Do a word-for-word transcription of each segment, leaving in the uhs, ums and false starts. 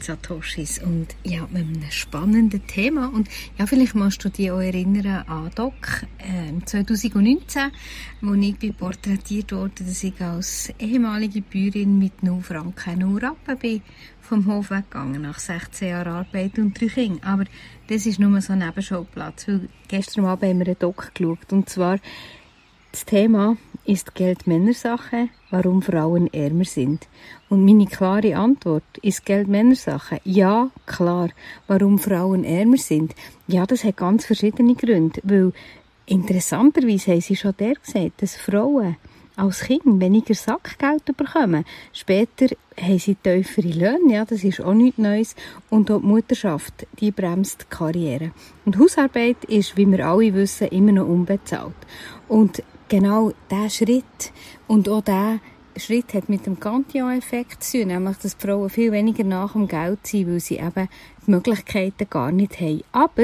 Satoshis und ja, mit einem spannenden Thema. Und ja, vielleicht musst du dich auch erinnern an Doc äh, zwanzig neunzehn, wo ich bin porträtiert wurde, dass ich als ehemalige Bäuerin mit null Franken nur ab bin vom Hof weggegangen, nach sechzehn Jahren Arbeit und drei Kindern. Aber das ist nur so ein Nebenschauplatz, weil gestern Abend haben wir einen Doc geschaut. Und zwar, das Thema ist Geld Männersache, warum Frauen ärmer sind. Und meine klare Antwort, ist Geld Männersache? Ja, klar. Warum Frauen ärmer sind? Ja, das hat ganz verschiedene Gründe. Weil interessanterweise haben sie schon der gesagt, dass Frauen als Kind weniger Sackgeld bekommen. Später haben sie tiefere Löhne, ja, das ist auch nichts Neues. Und auch die Mutterschaft, die bremst die Karriere. Und Hausarbeit ist, wie wir alle wissen, immer noch unbezahlt. Und genau dieser Schritt und auch dieser Schritt hat mit dem Cantillon-Effekt zu tun, nämlich, dass die Frauen viel weniger nach dem Geld sind, weil sie eben die Möglichkeiten gar nicht haben. Aber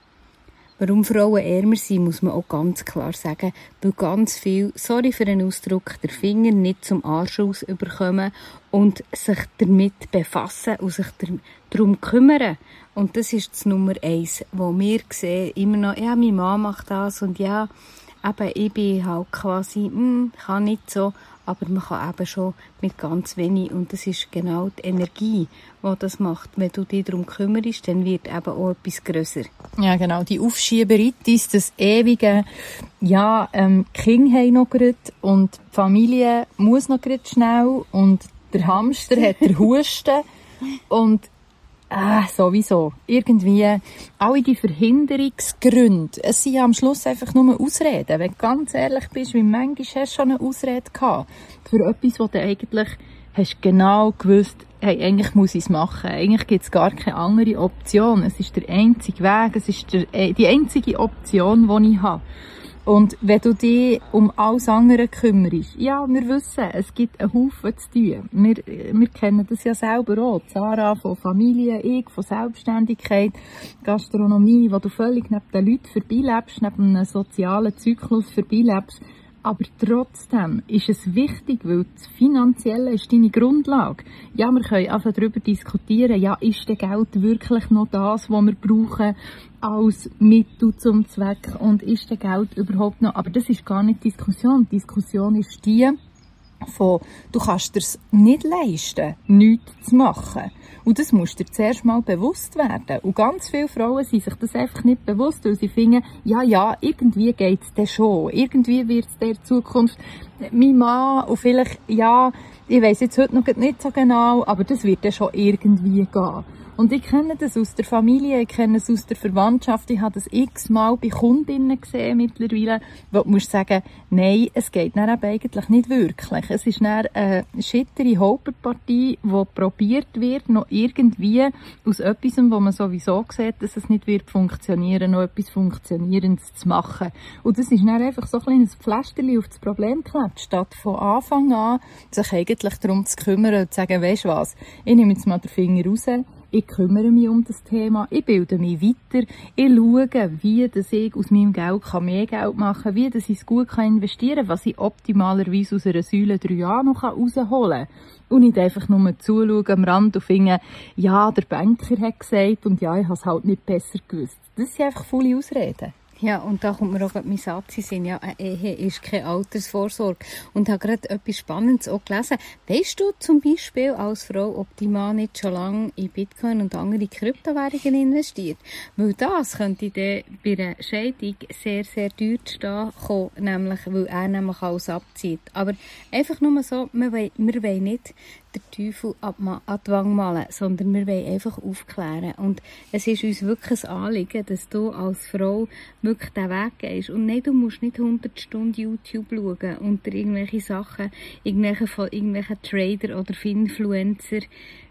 warum Frauen ärmer sind, muss man auch ganz klar sagen, weil ganz viel, sorry für den Ausdruck, der Finger nicht zum Arsch aus überkommen und sich damit befassen und sich darum kümmern. Und das ist das Nummer eins, wo wir sehen, immer noch, ja, meine Mann macht das und ja, eben, ich bin halt quasi, hm, kann nicht so, aber man kann eben schon mit ganz wenig. Und das ist genau die Energie, die das macht. Wenn du dich darum kümmerst, dann wird eben auch etwas grösser. Ja, genau. Die Aufschieberitis, das ewige, ja, ähm, die Kinder haben noch gerade und die Familie muss noch gerade schnell und der Hamster hat den Husten und Ah, sowieso. Irgendwie, alle die Verhinderungsgründe, es sind ja am Schluss einfach nur Ausreden. Wenn du ganz ehrlich bist, wie manchmal hast du schon eine Ausrede gehabt für etwas, wo du eigentlich hast genau gewusst, hey, eigentlich muss ich es machen. Eigentlich gibt es gar keine andere Option. Es ist der einzige Weg, es ist der, die einzige Option, die ich habe. Und wenn du dich um alles andere kümmerst, ja, wir wissen, es gibt einen Haufen zu tun. Wir, wir kennen das ja selber auch. Sarah von Familie, ich von Selbstständigkeit, Gastronomie, wo du völlig neben den Leuten vorbeilebst, neben einem sozialen Zyklus vorbeilebst. Aber trotzdem ist es wichtig, weil das Finanzielle ist deine Grundlage. Ja, wir können einfach darüber diskutieren, ja, ist das Geld wirklich noch das, was wir brauchen als Mittel zum Zweck und ist das Geld überhaupt noch, aber das ist gar nicht die Diskussion. Die Diskussion ist die von, du kannst dir nicht leisten, nichts zu machen. Und das musst du dir zuerst mal bewusst werden. Und ganz viele Frauen sind sich das einfach nicht bewusst, weil sie finden, ja, ja, irgendwie geht's dann schon. Irgendwie wird's der Zukunft, mein Mann, und vielleicht, ja, ich weiss jetzt heute noch nicht so genau, aber das wird dann schon irgendwie gehen. Und ich kenne das aus der Familie, ich kenne es aus der Verwandtschaft, ich habe das x-mal bei Kundinnen gesehen mittlerweile, wo du musst sagen, nein, es geht dann eben eigentlich nicht wirklich. Es ist dann eine schittere Holperpartie, die probiert wird, noch irgendwie aus etwas, wo man sowieso sieht, dass es nicht wird funktionieren, noch etwas Funktionierendes zu machen. Und das ist dann einfach so ein kleines Pflasterchen auf das Problem geklebt, statt von Anfang an sich eigentlich darum zu kümmern und zu sagen, weisst du was, ich nehme jetzt mal den Finger raus, ich kümmere mich um das Thema, ich bilde mich weiter, ich schaue, wie dass ich aus meinem Geld mehr Geld machen kann, wie dass ich es gut investieren kann, was ich optimalerweise aus einer Säule drei A noch rausholen kann. Und nicht einfach nur zuschauen am Rand und finden, ja, der Banker hat gesagt und ja, ich habe es halt nicht besser gewusst. Das sind einfach volle Ausreden. Ja, und da kommt mir auch mein Satz in Sinn, ja, eine Ehe ist keine Altersvorsorge. Und ich habe gerade etwas Spannendes auch gelesen. Weisst du zum Beispiel als Frau, ob die Mann nicht schon lange in Bitcoin und andere Kryptowährungen investiert? Weil das könnte dann bei einer Scheidung sehr, sehr teuer zu stehen kommen, nämlich, weil er nämlich alles abzieht. Aber einfach nur so, wir wollen, wir wollen nicht den Teufel an die Wange malen, sondern wir wollen einfach aufklären. Und es ist uns wirklich ein Anliegen, dass du als Frau wirklich den Weg gehst. Und nein, du musst nicht hundert Stunden YouTube schauen und dir irgendwelche Sachen, irgendwelche von irgendwelchen Trader oder Finfluencer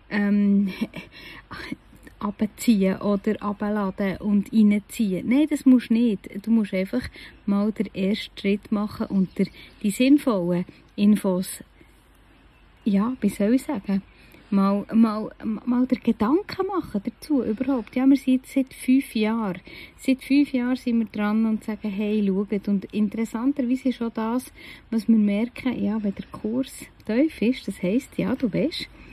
ähm, abziehen oder abladen und reinziehen. Nein, das musst du nicht. Du musst einfach mal den ersten Schritt machen und dir die sinnvollen Infos, ja, wie soll ich sagen, mal, mal, mal den Gedanken machen dazu überhaupt. Ja, wir sind jetzt seit fünf Jahren. Seit fünf Jahren sind wir dran und sagen, hey, schaut. Und interessanterweise ist auch das, was wir merken, ja, wenn der Kurs tief ist, das heisst, ja, du weißt,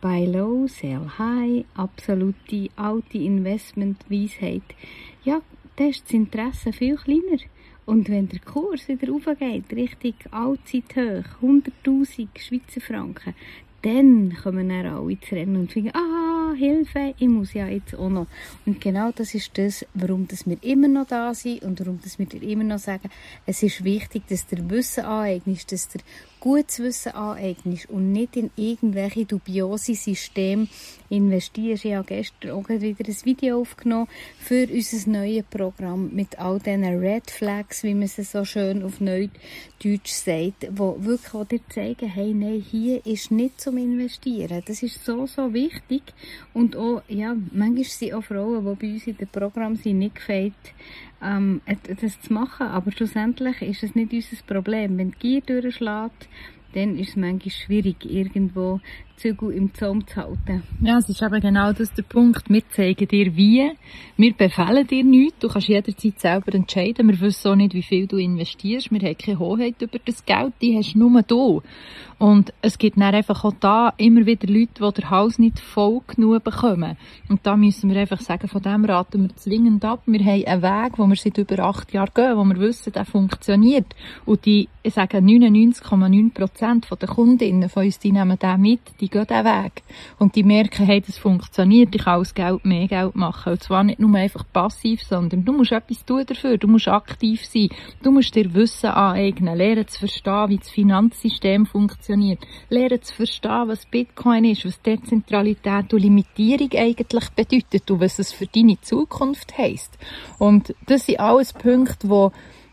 Buy low, sell high, absolute alte Investmentweisheit. Ja, da ist das Interesse viel kleiner. Und wenn der Kurs wieder raufgeht, Richtung Allzeithoch, hunderttausend Schweizer Franken, dann kommen dann alle zu rennen und finden, ah, Hilfe, ich muss ja jetzt auch noch. Und genau das ist das, warum dass wir immer noch da sind und warum dass wir dir immer noch sagen, es ist wichtig, dass der Wissen aneignest, dass der gutes Wissen aneignest und nicht in irgendwelche dubiose Systeme investierst. Ich habe gestern auch wieder ein Video aufgenommen für unser neues Programm mit all diesen Red Flags, wie man es so schön auf Neudeutsch sagt, wo wirklich auch dir zeigen, hey, nein, hier ist nicht zum Investieren. Das ist so, so wichtig. Und auch, ja, manchmal sind auch Frauen, die bei uns in dem Programm sind, nicht gefeit, ähm, das zu machen. Aber schlussendlich ist es nicht unser Problem. Wenn die Gier durchschlägt, dann ist es manchmal schwierig, irgendwo Zügel im Zaum zu halten. Ja, es ist eben genau das der Punkt. Wir zeigen dir wie, wir befehlen dir nichts. Du kannst jederzeit selber entscheiden. Wir wissen auch nicht, wie viel du investierst. Wir haben keine Hoheit über das Geld, die hast nur du. Und es gibt dann einfach auch da immer wieder Leute, die den Hals nicht voll genug bekommen. Und da müssen wir einfach sagen, von dem raten wir zwingend ab. Wir haben einen Weg, wo wir seit über acht Jahren gehen, wo wir wissen, der funktioniert. Und die, ich sage, neunundneunzig Komma neun Prozent der Kundinnen von uns, die nehmen den mit, die gehen diesen Weg. Und die merken, hey, das funktioniert, ich kann aus Geld mehr Geld machen. Und zwar nicht nur einfach passiv, sondern du musst etwas tun dafür, du musst aktiv sein, du musst dir Wissen aneignen, lernen zu verstehen, wie das Finanzsystem funktioniert, lernen zu verstehen, was Bitcoin ist, was Dezentralität und Limitierung eigentlich bedeutet und was es für deine Zukunft heisst. Und das sind alles Punkte, die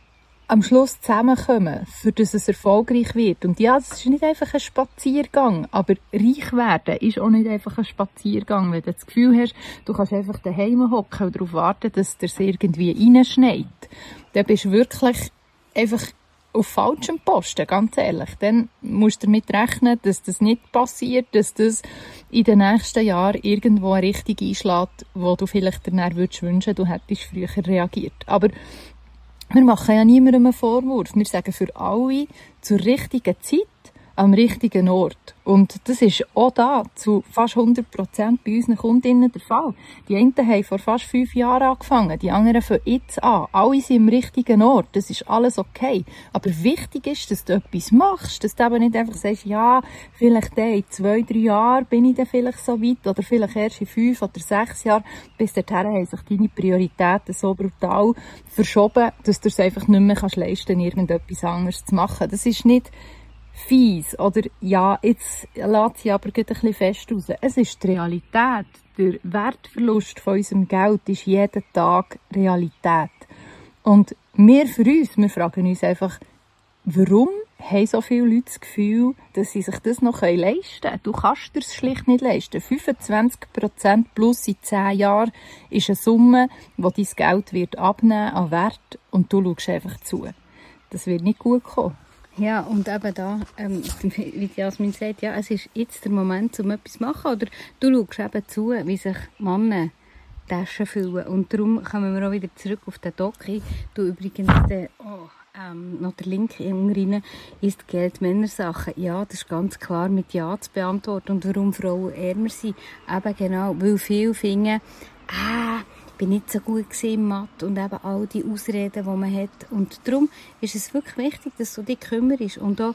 am Schluss zusammenkommen, für dass es erfolgreich wird. Und ja, es ist nicht einfach ein Spaziergang, aber reich werden ist auch nicht einfach ein Spaziergang. Wenn du das Gefühl hast, du kannst einfach daheim hocken und darauf warten, dass es irgendwie reinschneit, dann bist du wirklich einfach auf falschem Posten, ganz ehrlich. Dann musst du damit rechnen, dass das nicht passiert, dass das in den nächsten Jahren irgendwo eine Richtung einschlägt, wo du vielleicht danach würdest wünschen, du hättest früher reagiert. Aber wir machen ja niemandem einen Vorwurf. Wir sagen für alle zur richtigen Zeit, am richtigen Ort. Und das ist auch da zu fast hundert Prozent bei unseren Kundinnen der Fall. Die einen haben vor fast fünf Jahren angefangen, die anderen fangen jetzt an. Alle sind am richtigen Ort. Das ist alles okay. Aber wichtig ist, dass du etwas machst. Dass du eben nicht einfach sagst, ja, vielleicht in zwei, drei Jahren bin ich dann vielleicht so weit oder vielleicht erst in fünf oder sechs Jahren. Bis dahin haben sich deine Prioritäten so brutal verschoben, dass du es einfach nicht mehr kannst leisten, irgendetwas anderes zu machen. Das ist nicht fies, oder ja, jetzt lässt sie aber ein bisschen fest raus. Es ist die Realität. Der Wertverlust von unserem Geld ist jeden Tag Realität. Und wir für uns, wir fragen uns einfach, warum haben so viele Leute das Gefühl, dass sie sich das noch leisten können? Du kannst dir das schlicht nicht leisten. fünfundzwanzig Prozent plus in zehn Jahren ist eine Summe, die dein Geld wird abnehmen an Wert und du schaust einfach zu. Das wird nicht gut kommen. Ja, und eben da, ähm, wie Jasmin sagt, ja, es ist jetzt der Moment, um etwas zu machen. Oder du schaust eben zu, wie sich Männer Taschen füllen. Und darum kommen wir auch wieder zurück auf den Doc. Ich tue übrigens den, oh, ähm, noch den Link rein, ist Geld Männersachen. Ja, das ist ganz klar mit Ja zu beantworten. Und warum Frauen ärmer sind. Eben genau, weil viele finden, ah, ich bin nicht so gut im Mathe und eben all die Ausreden, die man hat. Und darum ist es wirklich wichtig, dass du dich kümmerst. Und auch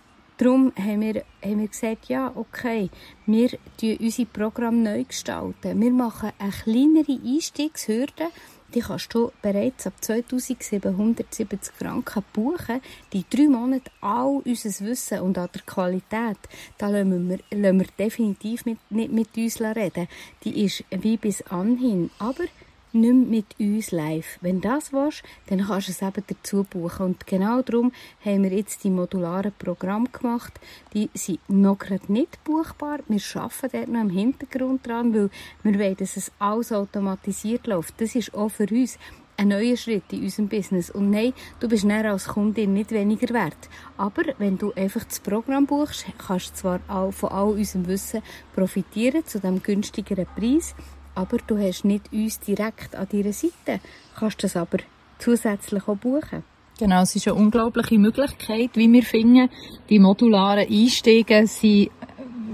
darum haben wir, haben wir gesagt, ja, okay, wir gestalten unser Programm neu gestalten. Wir machen eine kleinere Einstiegshürde. Die kannst du bereits ab zweitausendsiebenhundertsiebzig Franken buchen. Die drei Monate all unser Wissen und an der Qualität, da lassen wir, lassen wir definitiv mit, nicht mit uns reden. Die ist wie bis anhin. Aber nicht mehr mit uns live. Wenn du das willst, dann kannst du es eben dazu buchen. Und genau darum haben wir jetzt die modularen Programme gemacht. Die sind noch gerade nicht buchbar. Wir arbeiten dort noch im Hintergrund dran, weil wir wollen, dass es alles automatisiert läuft. Das ist auch für uns ein neuer Schritt in unserem Business. Und nein, du bist dann als Kundin nicht weniger wert. Aber wenn du einfach das Programm buchst, kannst du zwar auch von all unserem Wissen profitieren, zu diesem günstigeren Preis, aber du hast nicht uns direkt an deiner Seite. Du kannst das aber zusätzlich auch buchen. Genau, es ist eine unglaubliche Möglichkeit, wie wir finden. Die modularen Einstiege sind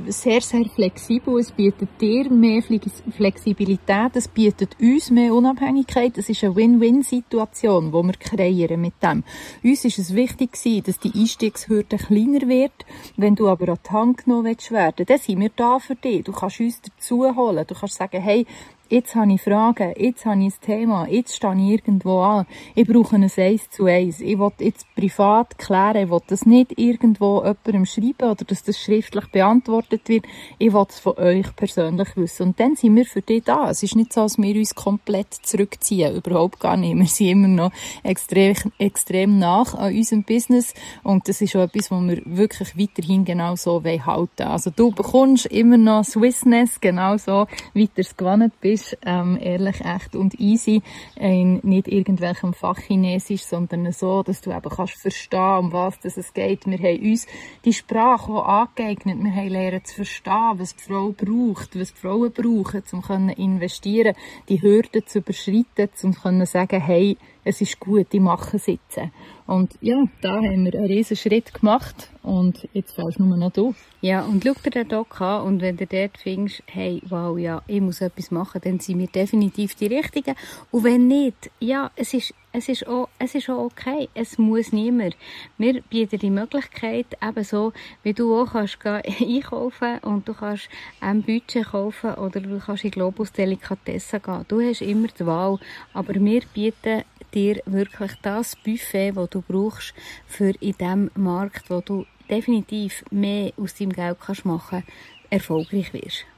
sehr, sehr flexibel. Es bietet dir mehr Flexibilität, es bietet uns mehr Unabhängigkeit. Es ist eine Win-Win-Situation, die wir kreieren mit dem. Uns ist es wichtig gewesen, dass die Einstiegshürde kleiner wird. Wenn du aber an die Hand genommen werden willst, dann sind wir da für dich. Du kannst uns dazu holen. Du kannst sagen, hey, jetzt habe ich Fragen, jetzt habe ich ein Thema, jetzt stehe ich irgendwo an. Ich brauche ein Eins zu eins. Ich will jetzt privat klären, ich will das nicht irgendwo jemandem schreiben oder dass das schriftlich beantwortet wird. Ich will es von euch persönlich wissen. Und dann sind wir für dich da. Es ist nicht so, dass wir uns komplett zurückziehen. Überhaupt gar nicht. Wir sind immer noch extrem, extrem nach an unserem Business. Und das ist auch etwas, was wir wirklich weiterhin genau so halten wollen. Also du bekommst immer noch Swissness, genau so, wie du es gewohnt bist. Ähm, ehrlich, echt und easy, in nicht irgendwelchem Fachchinesisch, sondern so, dass du eben kannst verstehen, um was das es geht. Wir haben uns die Sprache auch angeeignet. Wir haben lernen zu verstehen, was die Frau braucht, was die Frauen brauchen, um zu investieren, die Hürden zu überschreiten, um zu sagen, hey, es ist gut, ich mache es jetzt. Und ja, da haben wir einen riesen Schritt gemacht und jetzt fällst nur noch du. Ja, und schau dir den Doc an und wenn du dort findest, hey, wow, ja, ich muss etwas machen, dann sind wir definitiv die Richtigen. Und wenn nicht, ja, es ist, es ist auch, es ist auch okay. Es muss niemand. Wir bieten die Möglichkeit, eben so, wie du auch kannst gehen, einkaufen und du kannst ein Budget kaufen oder du kannst in Globus Delikatessen gehen. Du hast immer die Wahl, aber wir bieten dir wirklich das Buffet, das du brauchst, für in dem Markt, wo du definitiv mehr aus deinem Geld kannst machen, erfolgreich wirst.